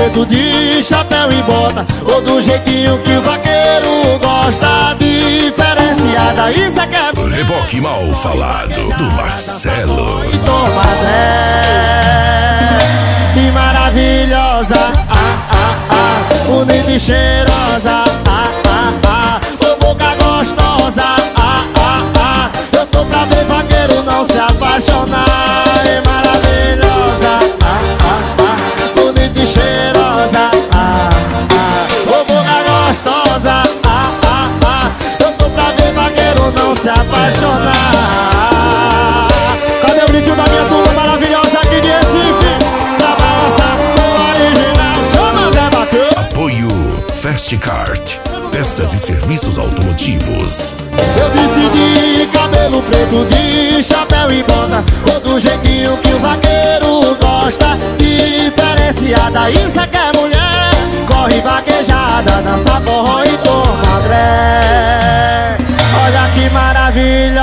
preto de chapéu e bota, ou do jeitinho que o vaqueiro gosta, diferenciada, isso é que é Reboque mal falado do Marcelo. e tomadré e maravilhosa, bonita e cheirosa, ô boca gostosa, eu tô pra ver vaqueiro não se apaixonar. E maravilhosa, bonita e cheirosa, ô boca gostosa, eu tô pra ver vaqueiro não se apaixonar. Cadê o brilho da minha turma maravilhosa aqui de Recife? Pra balançar o original, chama Zé Bacana. Apoio Fast Kart, peças e serviços automotivos. Eu decidi cabelo preto de chapéu e bota, ou do jeitinho que o vaqueiro gosta, diferenciada, isso é que é mulher. Corre vaquejada, dança forró e toma dré. Olha que maravilha.